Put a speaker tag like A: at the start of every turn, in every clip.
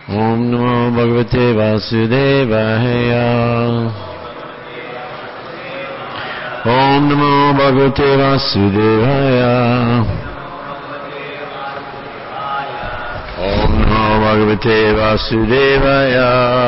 A: Om Namo Bhagavate Vasudevaya. Om Namo Bhagavate Vasudevaya. Om Namo Bhagavate Vasudevaya.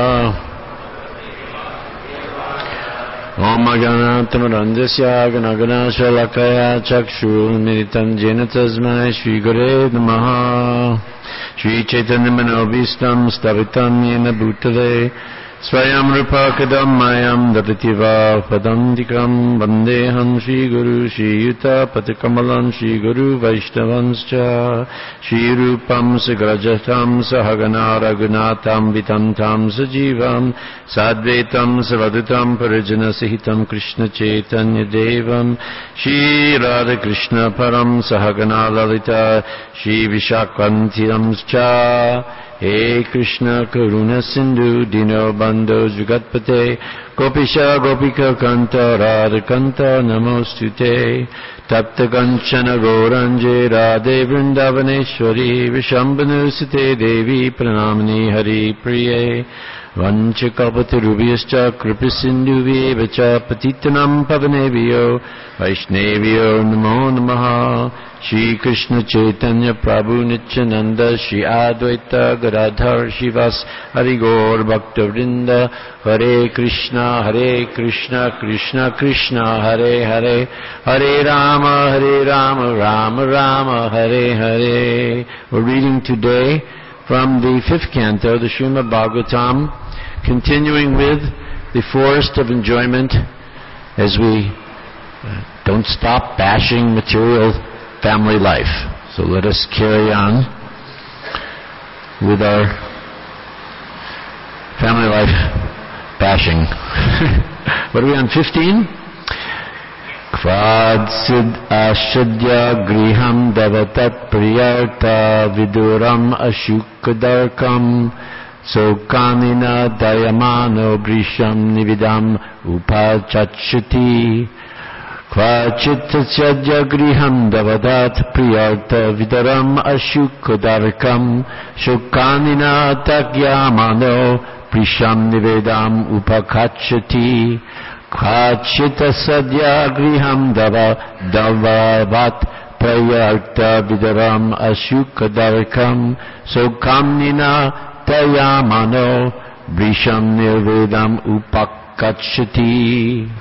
A: Om Aganatam Randasya Ganagana Shalakaya Chakshur Militam Jena Tasmai Shri Gure Namaha. Shri Chaitanya Manobhistam Stavitam Yena Bhutale Swayam Rupa Kadam Mayam Dadativa Padandikam Vandeham Shri Guru Shri Yuta Patikamalam Shri Guru Vaishnavanscha Shri Rupam Sagrajatam Sahagana Raghunatam Vitantam Sajivam Sadvetam Savadutam Parijana Sihitam Krishna Chaitanya Devam Shri Radha Krishna Param Sahagana Lalita Shri Vishakvantiram Cha He Krishna Karuna Sindhu Dino Bando Jugatpate Gopisha Gopika Kanta Radha Kanta Namostute Tapta Kanchana Gauranje Radhe Vrindavaneshwari Vishambhanu Sute Devi Pranamani Hari Priye Vanchakalpatarubhyascha Kripasinduvyeva Patitanam Pavanebhyo Vaishnavyo Namo Namaha Shri Krishna Chaitanya Prabhu Nityananda Shri Advaita Gadadhar Shivas Hari Gaur Bhakta Vrinda Hare Krishna Krishna Krishna Hare Hare Hare Rama Rama Rama Hare Hare. We're reading today from the 5th canto, the Srimad Bhagavatam, continuing with the forest of enjoyment as we don't stop bashing material family life. So let us carry on with our family life bashing. What are we on, 15? Kvadsid ashadya griham davatat priyarta viduram ashukadarkam sokanina dayamano brisham nividam upachachati. Kvachitasyadya griham davadat priyarta vidaram ashukadarkam shokanina tagyamano brisham nivedam upakachati. Kvachita sadya griham davavat prayarta vidaram ashukadarkam sokamnina tayamano brisham nirvedam upakachati.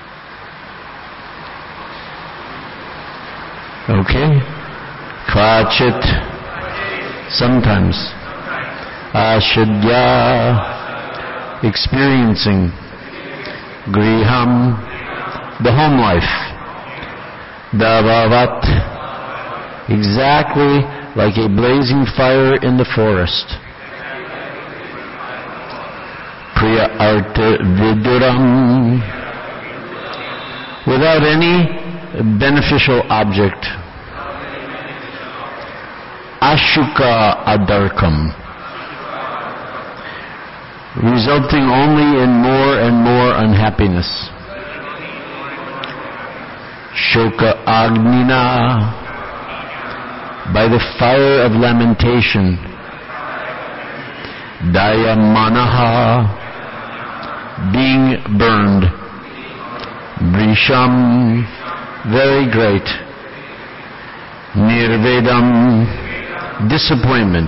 A: Okay? Kvachit, sometimes. Ashadya, experiencing. Griham, the home life. Davavat, exactly like a blazing fire in the forest. Priya arta viduram, without any beneficial object. Ashuka adarkam, resulting only in more and more unhappiness. Shoka agnina, by the fire of lamentation. Dayamanaha, being burned. Brisham, very great. Nirvedam, disappointment.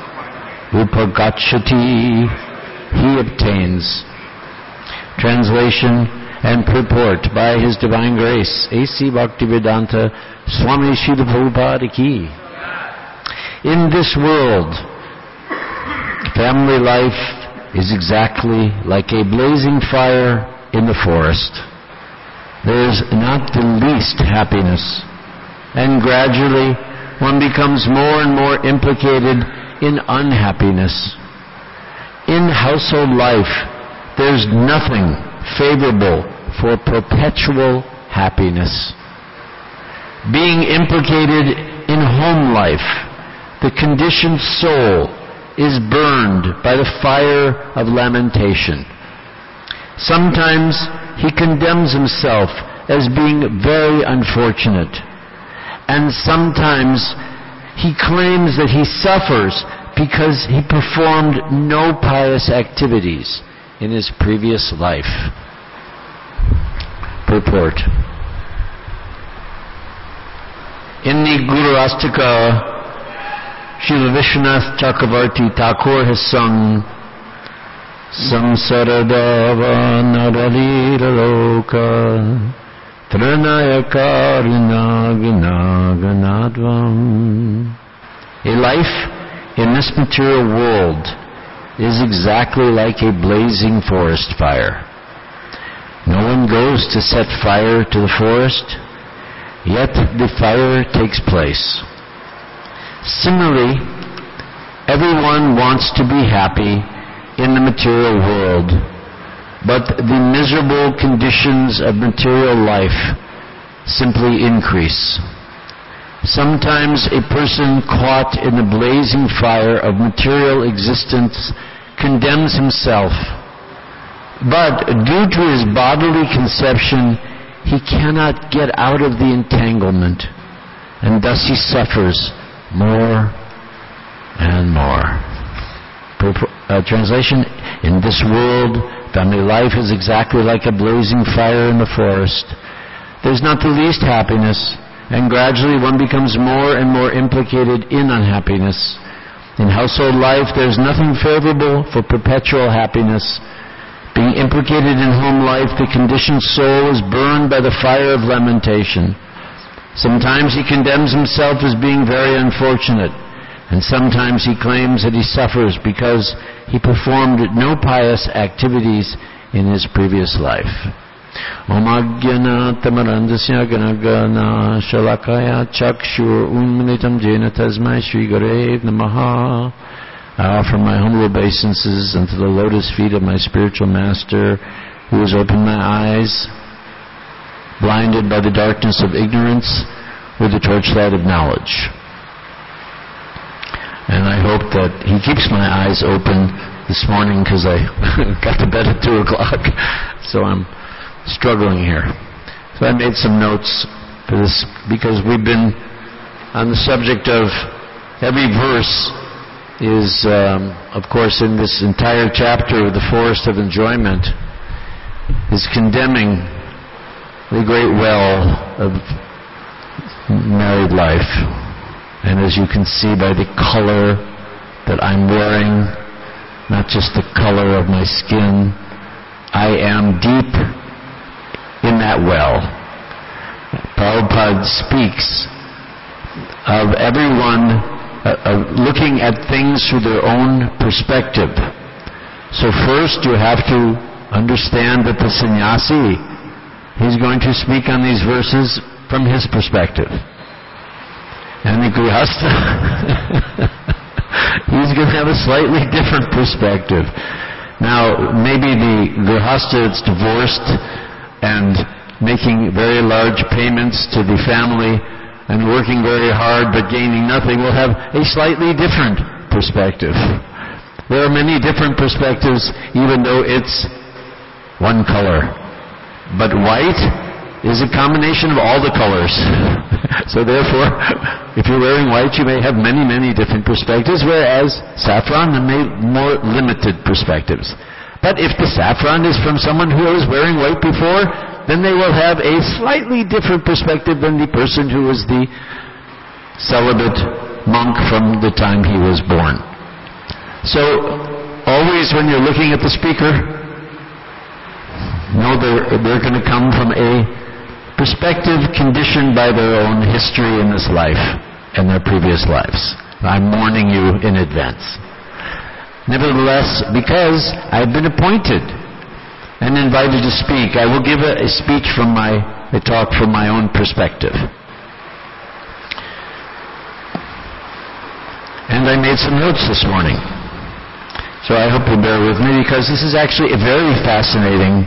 A: Upagachati, he obtains. Translation and purport by His Divine Grace, A.C. Bhaktivedanta Swami Srila Prabhupada Ki. In this world, family life is exactly like a blazing fire in the forest. There is not the least happiness, and gradually one becomes more and more implicated in unhappiness. In household life, there's nothing favorable for perpetual happiness. Being implicated in home life, the conditioned soul is burned by the fire of lamentation. Sometimes he condemns himself as being very unfortunate, and sometimes he claims that he suffers because he performed no pious activities in his previous life. Purport. In the Guru Astaka, Srila Vishwanath Chakravarti Thakur has sung Samsaradava Naralira Loka Trinaya Karuna Ganaganadvam. A life in this material world is exactly like a blazing forest fire. No one goes to set fire to the forest, yet the fire takes place. Similarly, everyone wants to be happy in the material world, but the miserable conditions of material life simply increase. Sometimes a person caught in the blazing fire of material existence condemns himself, but due to his bodily conception, he cannot get out of the entanglement, and thus he suffers more and more. Translation: in this world, family life is exactly like a blazing fire in the forest. There's not the least happiness, and gradually one becomes more and more implicated in unhappiness. In household life, there's nothing favorable for perpetual happiness. Being implicated in home life, the conditioned soul is burned by the fire of lamentation. Sometimes he condemns himself as being very unfortunate, and sometimes he claims that he suffers because he performed no pious activities in his previous life. Om Ajnana Tamarandasya Ganagana Shalakaya Chakshur Unmanitam Jena Tasmai Shri Gurev Namaha. I offer my humble obeisances unto the lotus feet of my spiritual master, who has opened my eyes, blinded by the darkness of ignorance, with the torchlight of knowledge. And I hope that he keeps my eyes open this morning, because I got to bed at 2 o'clock, so I'm struggling here. So I made some notes for this, because we've been on the subject of every verse is, of course, in this entire chapter of the Forest of Enjoyment, is condemning the great well of married life. And as you can see by the color that I'm wearing, not just the color of my skin, I am deep in that well. Prabhupada speaks of everyone looking at things through their own perspective. So first you have to understand that the sannyasi, he's going to speak on these verses from his perspective. And the grihastha, he's going to have a slightly different perspective. Now, maybe the grihastha that's divorced and making very large payments to the family and working very hard but gaining nothing will have a slightly different perspective. There are many different perspectives, even though it's one color. But white is a combination of all the colors. So therefore, if you're wearing white, you may have many, many different perspectives, whereas saffron may more limited perspectives. But if the saffron is from someone who was wearing white before, then they will have a slightly different perspective than the person who was the celibate monk from the time he was born. So, always when you're looking at the speaker, know they're going to come from a perspective conditioned by their own history in this life and their previous lives. I'm warning you in advance. Nevertheless, because I've been appointed and invited to speak, I will give a speech from a talk from my own perspective. And I made some notes this morning. So I hope you'll bear with me, because this is actually a very fascinating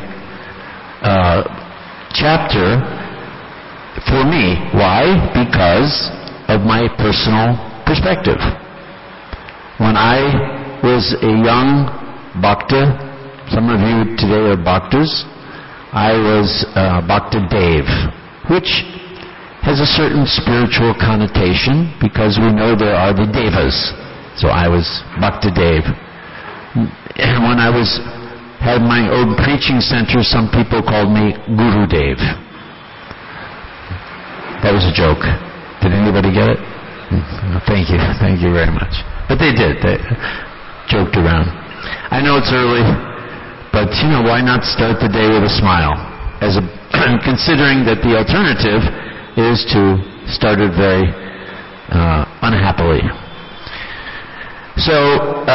A: chapter for me. Why? Because of my personal perspective. When I was a young bhakta, some of you today are bhaktas, I was Bhakta Dev, which has a certain spiritual connotation, because we know there are the devas. So I was Bhakta Dev. And when I had my own preaching center, some people called me Guru Dev. That was a joke. Did anybody get it? Thank you. Thank you very much. But they did. They joked around. I know it's early, but why not start the day with a smile? Considering that the alternative is to start it very unhappily. So,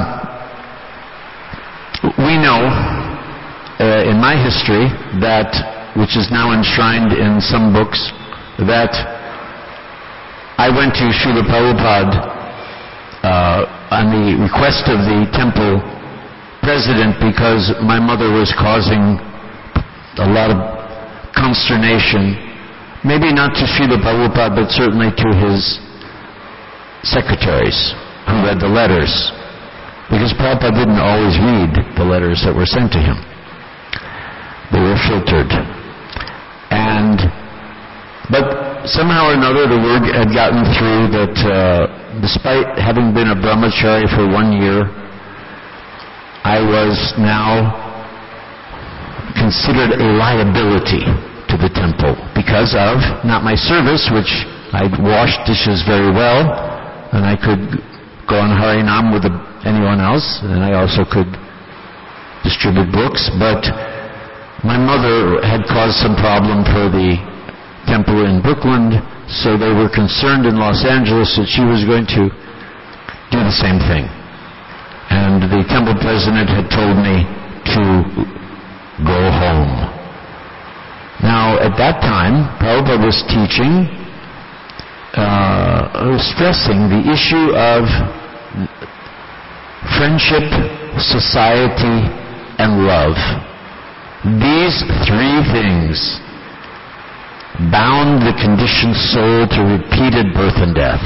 A: we know in my history which is now enshrined in some books, that I went to Srila Prabhupada on the request of the temple president because my mother was causing a lot of consternation, maybe not to Srila Prabhupada, but certainly to his secretaries who read the letters, because Prabhupada didn't always read the letters that were sent to him. They were filtered. But somehow or another the word had gotten through that despite having been a brahmachari for 1 year, I was now considered a liability to the temple because of not my service, which I'd washed dishes very well, and I could go on Harinam with anyone else, and I also could distribute books, but my mother had caused some problem for the temple in Brooklyn, so they were concerned in Los Angeles that she was going to do the same thing. And the temple president had told me to go home. Now, at that time, Prabhupada was teaching, stressing the issue of friendship, society, and love. These three things bound the conditioned soul to repeated birth and death.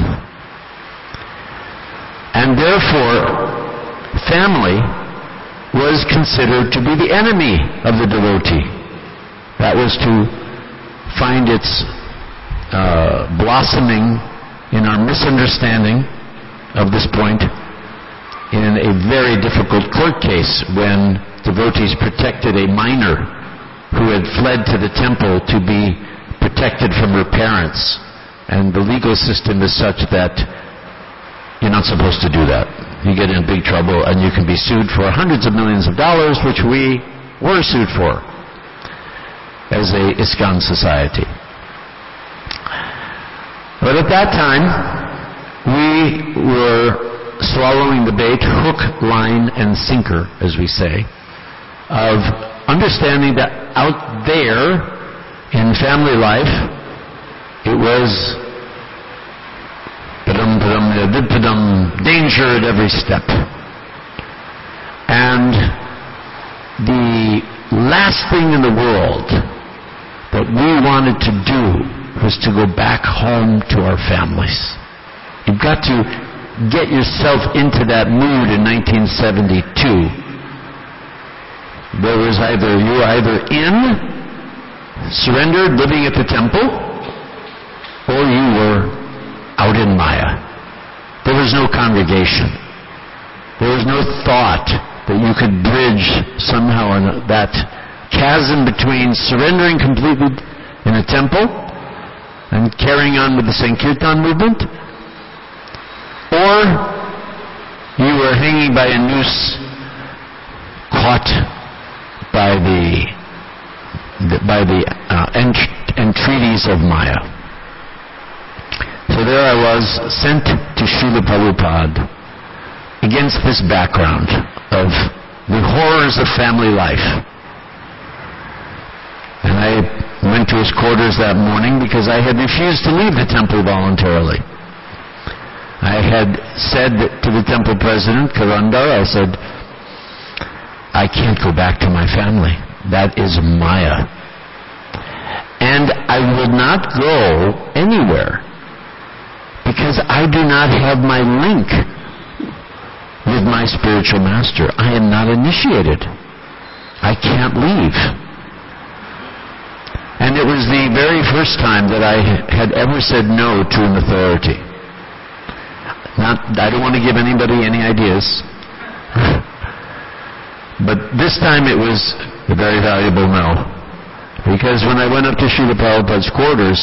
A: And therefore, family was considered to be the enemy of the devotee. That was to find its blossoming in our misunderstanding of this point in a very difficult court case when devotees protected a minor who had fled to the temple to be protected from her parents. And the legal system is such that you're not supposed to do that. You get in big trouble and you can be sued for hundreds of millions of dollars, which we were sued for as a ISKCON society. But at that time, we were swallowing the bait, hook, line, and sinker, as we say, of understanding that out there in family life, it was danger at every step. And the last thing in the world that we wanted to do was to go back home to our families. You've got to get yourself into that mood in 1972. There was you were either in, surrendered, living at the temple, or you were out in Maya. There was no congregation. There was no thought that you could bridge somehow that chasm between surrendering completely in a temple and carrying on with the Sankirtan movement, or you were hanging by a noose, caught by the entreaties of Maya. So there I was, sent to Srila Prabhupada against this background of the horrors of family life. And I went to his quarters that morning because I had refused to leave the temple voluntarily. I had said to the temple president, Karandar, I said, I can't go back to my family. That is Maya. And I will not go anywhere because I do not have my link with my spiritual master. I am not initiated. I can't leave. And it was the very first time that I had ever said no to an authority. I don't want to give anybody any ideas. But this time it was a very valuable no. Because when I went up to Srila Prabhupada's quarters,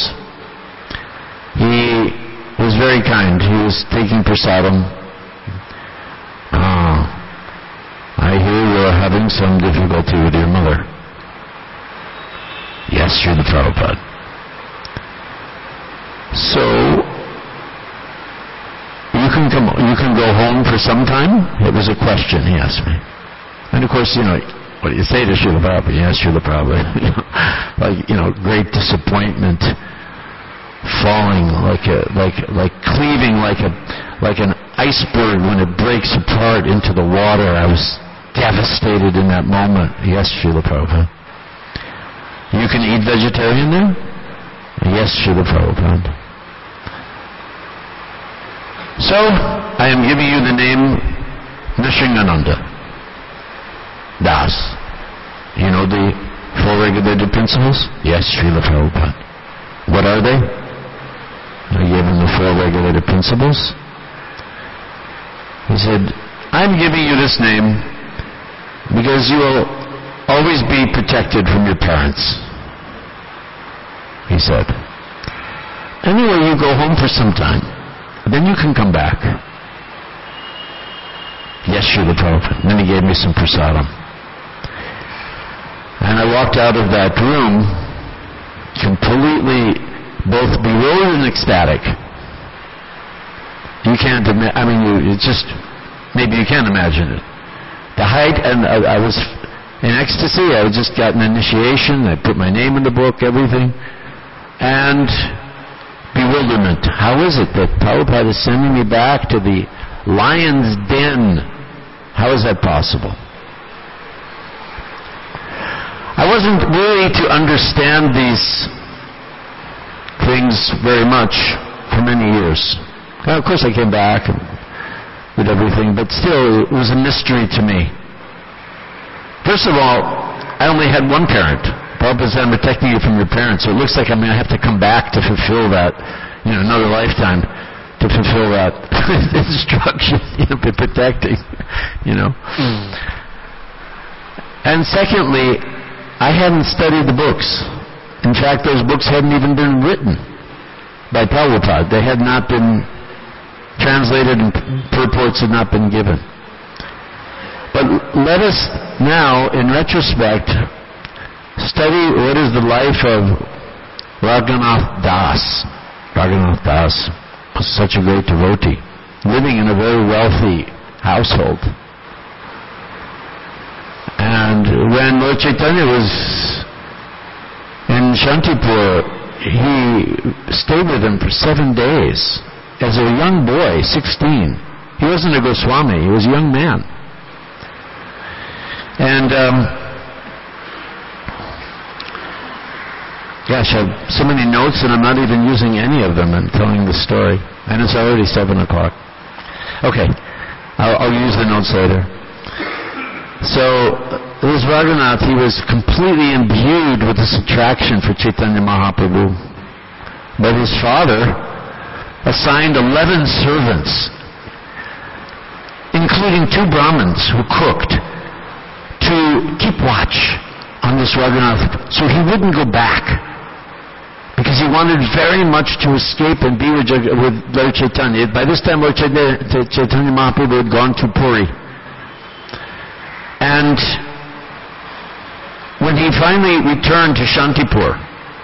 A: he was very kind. He was taking prasadam. I hear you're having some difficulty with your mother. Yes, Srila Prabhupada. So, you can go home for some time? It was a question he asked me. And of course, what do you say to Srila Prabhupada? Yes, Srila Prabhupada. Great disappointment, falling like cleaving like an iceberg when it breaks apart into the water. I was devastated in that moment. Yes, Srila Prabhupada. You can eat vegetarian now? Yes, Srila Prabhupada. So, I am giving you the name Nrsingananda Das. You know the four regulated principles? Yes, Srila Prabhupada. What are they? I gave him the four regulated principles. He said, I'm giving you this name because you will always be protected from your parents. He said. Anyway, you go home for some time. Then you can come back. Yes, Srila Prabhupada. Then he gave me some prasadam. And I walked out of that room completely both bewildered and ecstatic. You can't maybe you can't imagine it. The height, and I was in ecstasy. I had just gotten initiation. I put my name in the book, everything. And bewilderment. How is it that Prabhupada is sending me back to the lion's den? How is that possible? I wasn't really to understand these things very much for many years. Now, of course, I came back and did everything, but still, it was a mystery to me. First of all, I only had one parent. Prabhupada said, I'm protecting you from your parents. So it looks like I'm going to have to come back to fulfill that, another lifetime to fulfill that instruction, protecting, And secondly, I hadn't studied the books. In fact, those books hadn't even been written by Prabhupada. They had not been translated and purports had not been given. But let us now, in retrospect, study what is the life of Raghunath Das. Raghunath Das was such a great devotee, living in a very wealthy household. And when Lord Chaitanya was in Shantipur, he stayed with him for 7 days. As a young boy, 16. He wasn't a Goswami, he was a young man. And gosh, I have so many notes and I'm not even using any of them in telling the story. And it's already 7 o'clock. Okay, I'll use the notes later. So, this Raghunath, he was completely imbued with this attraction for Chaitanya Mahaprabhu. But his father assigned 11 servants, including 2 Brahmins who cooked, to keep watch on this Raghunath so he wouldn't go back. Because he wanted very much to escape and be with Lord Chaitanya. By this time, Lord Chaitanya Mahaprabhu had gone to Puri. And when he finally returned to Shantipur,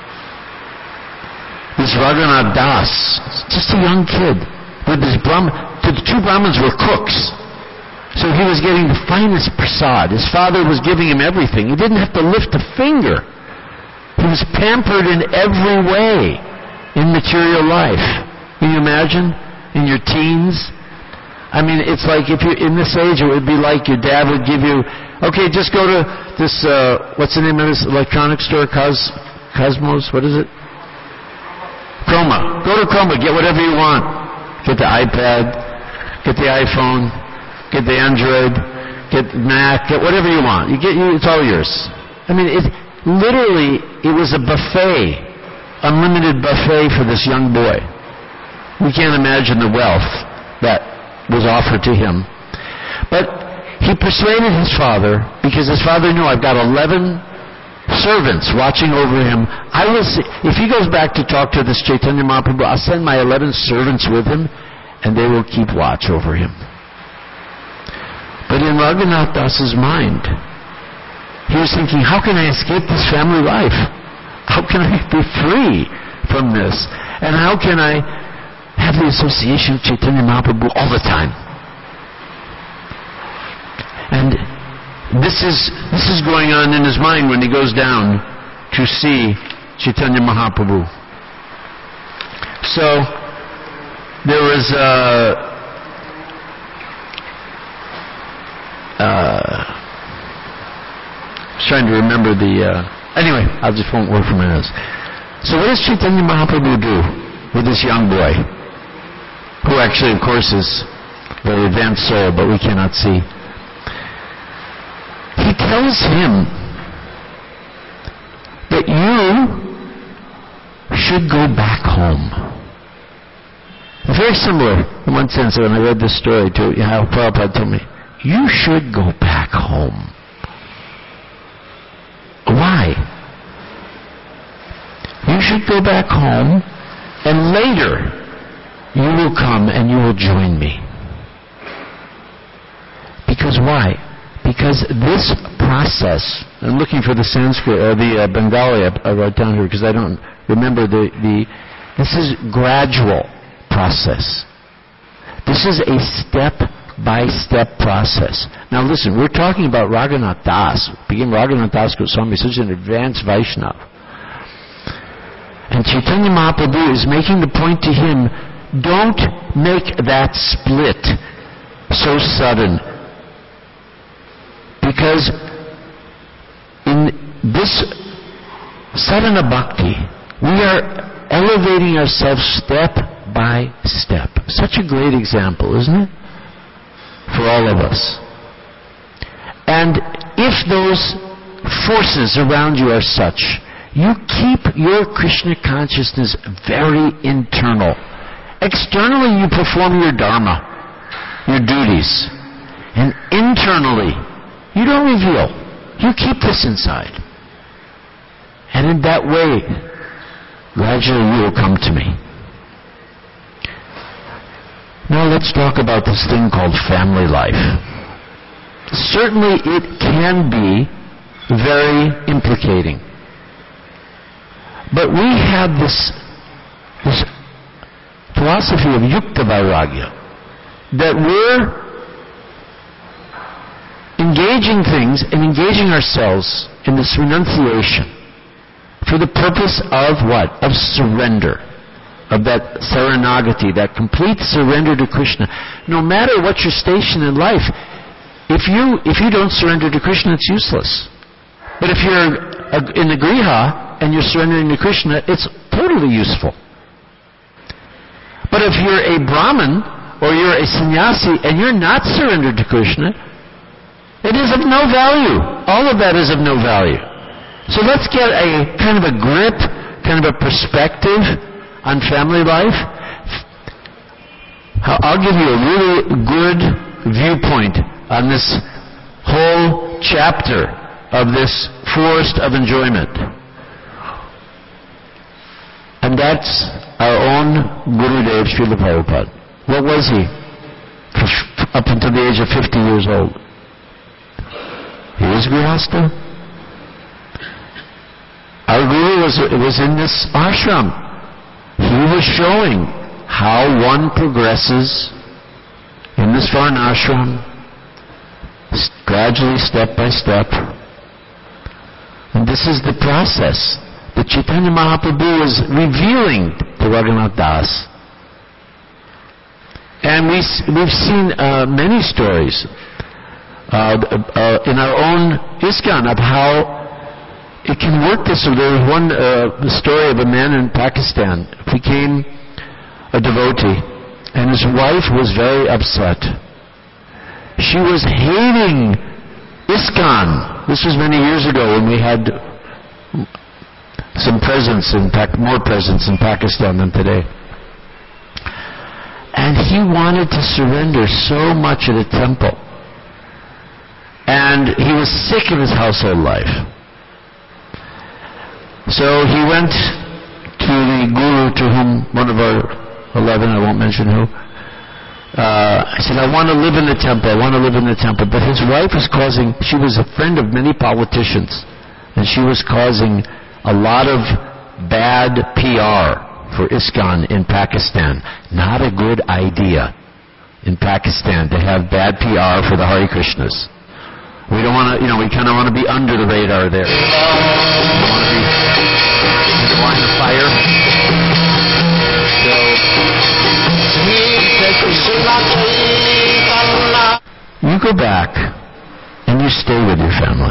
A: this Raghunath Das, just a young kid, with this the 2 Brahmins were cooks. So he was getting the finest prasad. His father was giving him everything. He didn't have to lift a finger. He was pampered in every way in material life. Can you imagine? In your teens? I mean, it's like if you're in this age, it would be like your dad would give you, okay, just go to this, what's the name of this electronic store? Cosmos? What is it? Chroma. Go to Chroma, get whatever you want. Get the iPad, get the iPhone, get the Android, get Mac, get whatever you want. It's all yours. I mean, literally, it was a buffet, unlimited buffet for this young boy. We can't imagine the wealth that was offered to him. But he persuaded his father, because his father knew, I've got 11 servants watching over him. If he goes back to talk to this Chaitanya Mahaprabhu, I'll send my 11 servants with him, and they will keep watch over him. But in Raghunath Das's mind, he was thinking, how can I escape this family life? How can I be free from this? And how can I have the association of Chaitanya Mahaprabhu all the time? And this is going on in his mind when he goes down to see Chaitanya Mahaprabhu. So there was I was trying to remember anyway, I just won't work for minutes. So what does Chaitanya Mahaprabhu do with this young boy, who actually, of course, is a very advanced soul, but we cannot see? He tells him that you should go back home. Very similar, in one sense, when I read this story to how Prabhupada told me, you should go back home. Why? You should go back home, and later you will come and you will join me. Because why? Because this process, I'm looking for the Sanskrit or the Bengali I wrote down here because I don't remember this is gradual process. This is a step-by-step process. Now listen, we're talking about Raghunath Das. Begin Raghunath Das Goswami, such an advanced Vaishnava. And Chaitanya Mahaprabhu is making the point to him, don't make that split so sudden. Because in this sadhana bhakti, we are elevating ourselves step by step. Such a great example, isn't it? For all of us. And if those forces around you are such, you keep your Krishna consciousness very internal. Externally, you perform your dharma, your duties. And internally, you don't reveal. You keep this inside. And in that way, gradually you will come to me. Now let's talk about this thing called family life. Certainly it can be very implicating. But we have this philosophy of yukta vairagya, that we're engaging things and engaging ourselves in this renunciation for the purpose of what? Of surrender. Of that saranagati, that complete surrender to Krishna. No matter what your station in life, if you don't surrender to Krishna, it's useless. But if you're in the griha and you're surrendering to Krishna, it's totally useful. But if you're a Brahmin or you're a sannyasi and you're not surrendered to Krishna, it is of no value. All of that is of no value. So let's get a kind of a grip, kind of a perspective on family life. I'll give you a really good viewpoint on this whole chapter of this forest of enjoyment. And that's our own Gurudev, Srila Prabhupada. What was he? Up until the age of 50 years old. He was Grihastha. Our Guru was in this ashram. He was showing how one progresses in this varnashram, gradually, step by step. And this is the process that Chaitanya Mahaprabhu is revealing to Raghunath Das. And we've seen many stories in our own ISKCON of how it can work this way. There was one story of a man in Pakistan who became a devotee, and his wife was very upset. She was hating ISKCON. This was many years ago when we had some presence more presence in Pakistan than today. And he wanted to surrender so much at a temple. And he was sick of his household life. So he went to the guru, to whom one of our 11, I won't mention who, I said, I want to live in the temple, I want to live in the temple. But his wife was she was a friend of many politicians, and she was causing a lot of bad PR for ISKCON in Pakistan. Not a good idea in Pakistan to have bad PR for the Hare Krishnas. We don't want to, we kind of want to be under the radar there. We want to be in the line of fire. So he said to you go back and you stay with your family.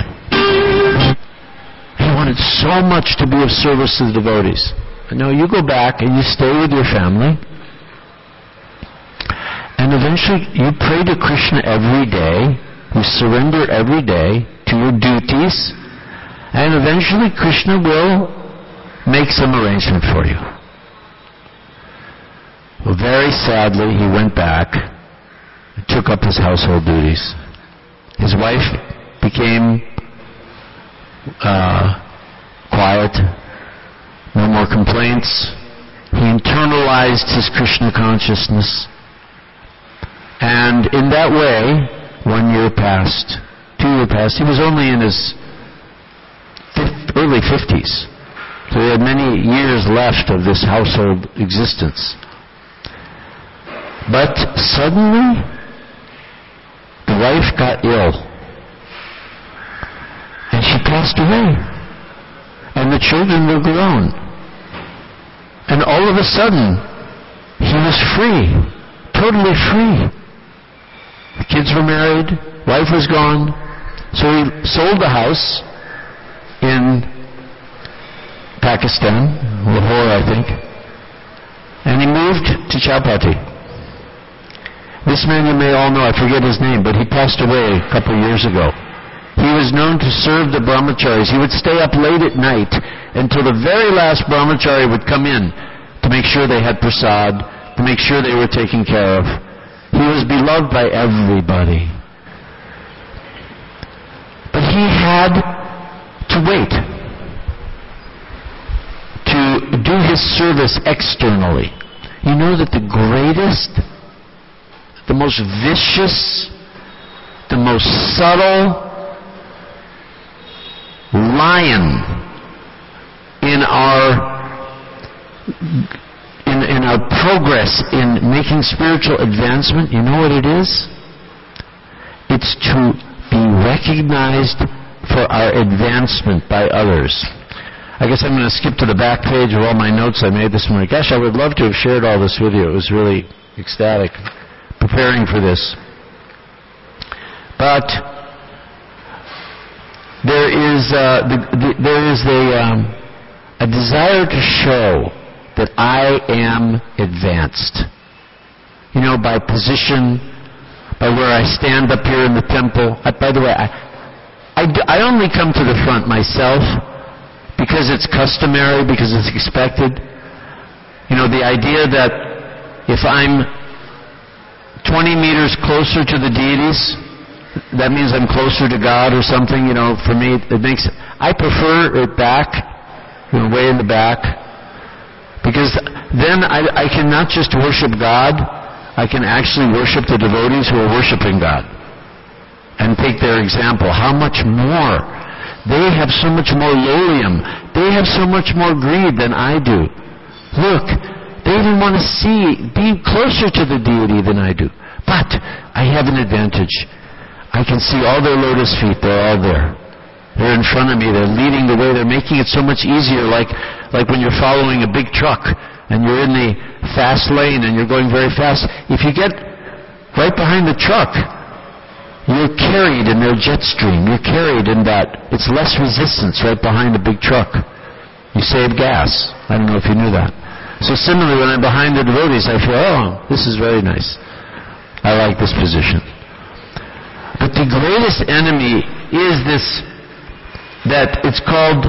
A: He wanted so much to be of service to the devotees. No, you go back and you stay with your family. And eventually you pray to Krishna every day. You surrender every day to your duties, and eventually Krishna will make some arrangement for you. Well, very sadly, he went back and took up his household duties. His wife became quiet, no more complaints. He internalized his Krishna consciousness, and in that way, 1 year passed, 2 years passed. He was only in his early 50s. So he had many years left of this household existence. But suddenly, the wife got ill. And she passed away. And the children were grown. And all of a sudden, he was free. Totally free. The kids were married, wife was gone, so he sold the house in Pakistan, Lahore, I think, and he moved to Chowpatty. This man you may all know, I forget his name, but he passed away a couple of years ago. He was known to serve the brahmacharis. He would stay up late at night until the very last brahmachari would come in to make sure they had prasad, to make sure they were taken care of. He was beloved by everybody. But he had to wait to do his service externally. You know that the greatest, the most vicious, the most subtle lion in our progress in making spiritual advancement, you know what it is? It's to be recognized for our advancement by others. I guess I'm going to skip to the back page of all my notes I made this morning. Gosh, I would love to have shared all this with you. It was really ecstatic preparing for this. But there is a desire to show that I am advanced. By position, by where I stand up here in the temple. By the way, I only come to the front myself because it's customary, because it's expected. The idea that if I'm 20 meters closer to the deities, that means I'm closer to God or something, for me, I prefer it back, way in the back. Because then I can not just worship God, I can actually worship the devotees who are worshiping God. And take their example. How much more? They have so much more lolium. They have so much more greed than I do. Look, they even want to be closer to the deity than I do. But I have an advantage. I can see all their lotus feet. They're all there. They're in front of me. They're leading the way. They're making it so much easier, like when you're following a big truck and you're in the fast lane and you're going very fast. If you get right behind the truck, you're carried in their jet stream. You're carried in that. It's less resistance right behind a big truck. You save gas. I don't know if you knew that. So similarly, when I'm behind the devotees, I feel, this is very nice. I like this position. But the greatest enemy is this, that it's called,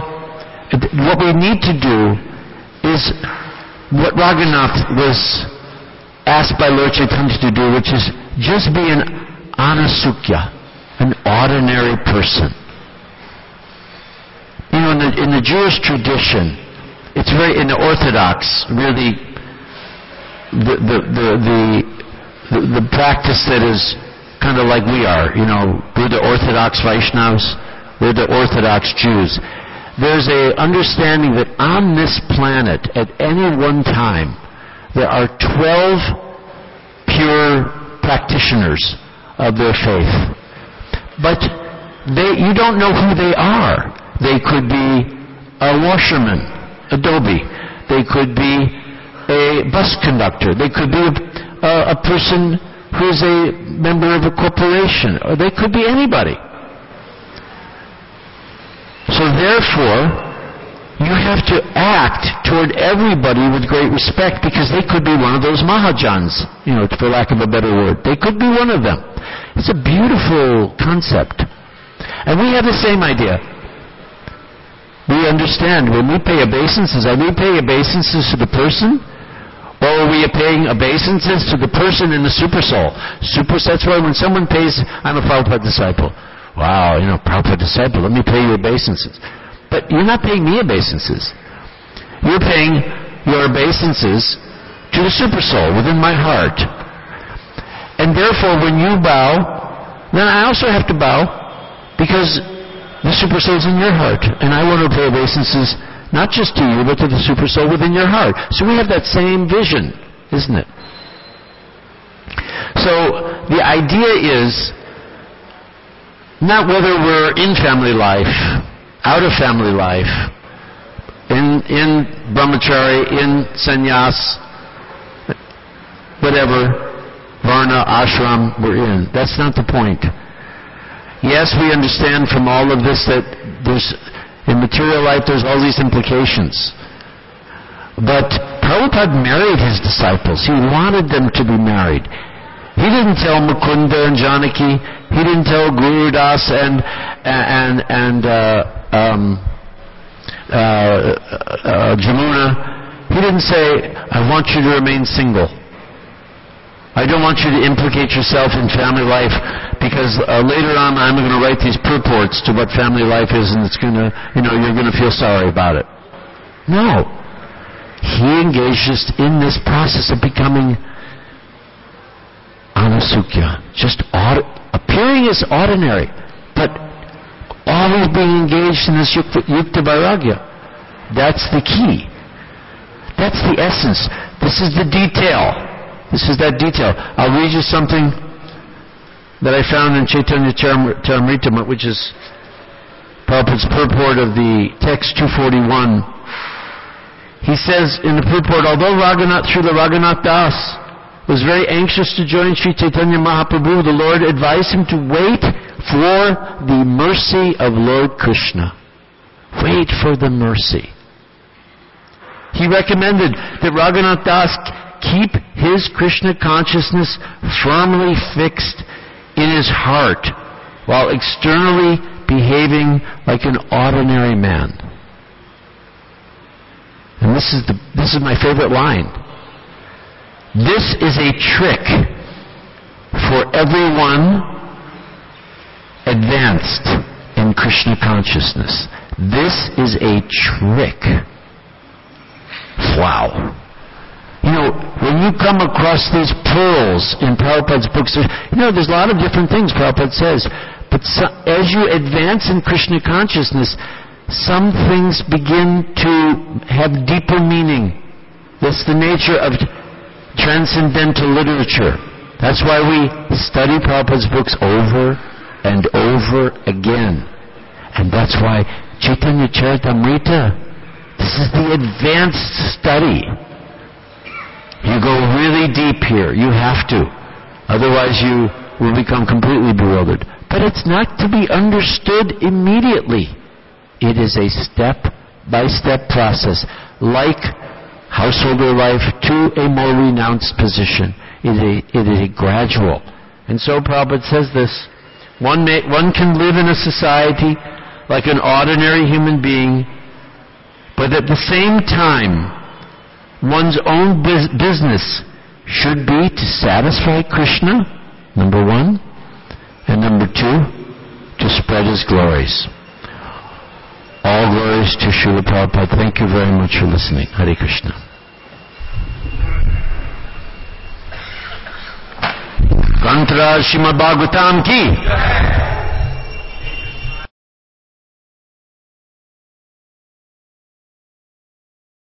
A: what we need to do is what Raghunath was asked by Lord Chaitanya to do, which is just be an anasukya, an ordinary person. You know, in the Jewish tradition, it's very, in the Orthodox, really, the practice that is kind of like we are, you know, we're the Orthodox Vaishnavas, we're the Orthodox Jews. There's a understanding that on this planet, at any one time, there are 12 pure practitioners of their faith. But you don't know who they are. They could be a washerman, Adobe. They could be a bus conductor. They could be a person who's a member of a corporation. Or they could be anybody. So therefore, you have to act toward everybody with great respect, because they could be one of those Mahajans, you know, for lack of a better word. They could be one of them. It's a beautiful concept. And we have the same idea. We understand when we pay obeisances, are we paying obeisances to the person? Or are we paying obeisances to the person in the super soul? That's why when someone pays, I'm a Prabhupada disciple. Wow, you know, Prabhupada disciple, let me pay you obeisances. But you're not paying me obeisances. You're paying your obeisances to the super soul within my heart. And therefore, when you bow, then I also have to bow, because the super soul's in your heart. And I want to pay obeisances not just to you, but to the super soul within your heart. So we have that same vision, isn't it? So the idea is not whether we're in family life, out of family life, in brahmachari, in sannyas, whatever, varna, ashram we're in. That's not the point. Yes, we understand from all of this that in material life there's all these implications. But Prabhupada married his disciples. He wanted them to be married. He didn't tell Mukunda and Janaki. He didn't tell Guru Das and Jamuna. He didn't say, I want you to remain single. I don't want you to implicate yourself in family life, because later on I'm going to write these purports to what family life is, and it's going to, you know, you're going to feel sorry about it. No. He engaged just in this process of becoming anasukya, just appearing as ordinary, but always being engaged in this yukta vairagya. That's the key. That's the essence. This is the detail. This is that detail. I'll read you something that I found in Chaitanya Charitamrita, which is Prabhupada's purport of the text 241. He says in the purport, although Srila Raghunath Das was very anxious to join Sri Chaitanya Mahaprabhu, the Lord advised him to wait for the mercy of Lord Krishna. Wait for the mercy. He recommended that Raghunath Das keep his Krishna consciousness firmly fixed in his heart, while externally behaving like an ordinary man. And this is my favorite line. This is a trick for everyone advanced in Krishna consciousness. This is a trick. Wow. You know, when you come across these pearls in Prabhupada's books, there's a lot of different things Prabhupada says. But as you advance in Krishna consciousness, some things begin to have deeper meaning. That's the nature of transcendental literature. That's why we study Prabhupada's books over and over again. And that's why Chaitanya Charitamrita, this is the advanced study. You go really deep here. You have to. Otherwise you will become completely bewildered. But it's not to be understood immediately. It is a step-by-step process, like householder life to a more renounced position. It is a gradual. And so Prabhupada says this, one can live in a society like an ordinary human being, but at the same time, one's own business should be to satisfy Krishna, number one, and number two, to spread His glories. All glories to Srila Prabhupada. Thank you very much for listening. Hare Krishna. Kantra Srimad Bhagavatam ki